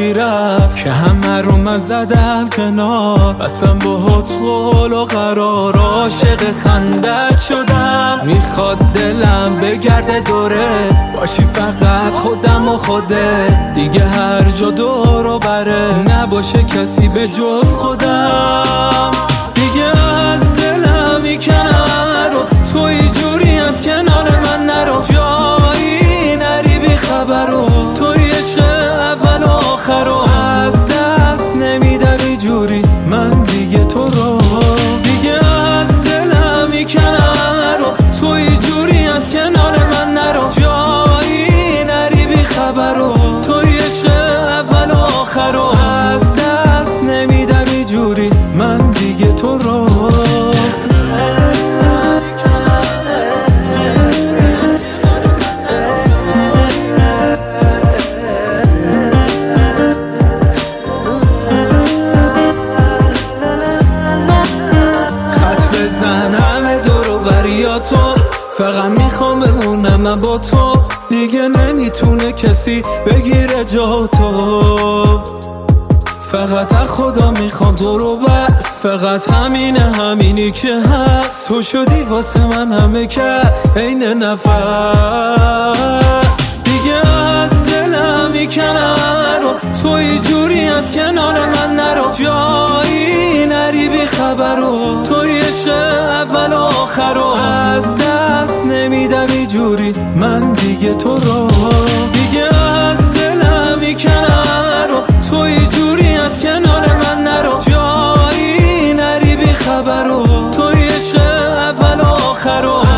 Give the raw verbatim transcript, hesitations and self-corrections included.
طوری رفت که همه رو من زدم کنار. بسم با هات قول و قرار عاشق خندت شدم. میخواد دلم بگرده دوره باشی فقط خودم و خوده، دیگه هر جا دور و بره نباشه کسی به جز خودم. دیگه از دلم میکنم رو توی جوری از کنار من نرو، جایی نری بی خبر رو توی عشق اول و آخر رو از دست نمیدم جوری من دیگه تو رو. دیگه از دلم میکنم رو توی جوری از کنار من نرو، جایی نری بی خبر رو توی عشق اول و آخر رو از دست نمیدم جوری من دیگه تو رو. بزنم دور و بریاتو فقط میخوام بمونم من با تو، دیگه نمیتونه کسی بگیره جا تو. فقط از خدا میخوام تو رو بس، فقط همینه همینی که هست. تو شدی واسه من همه کس عین نفس. دیگه از دلم میکنم رو توی جوری از کنار من نرو، جایی نری بی خبر رو توی عشق اول و آخر رو از دست نمیدم جوری من دیگه تو رو. دیگه از دلم میکنم رو توی جوری از کنار من نرو، جایی نری بی خبر رو توی عشق اول و آخر رو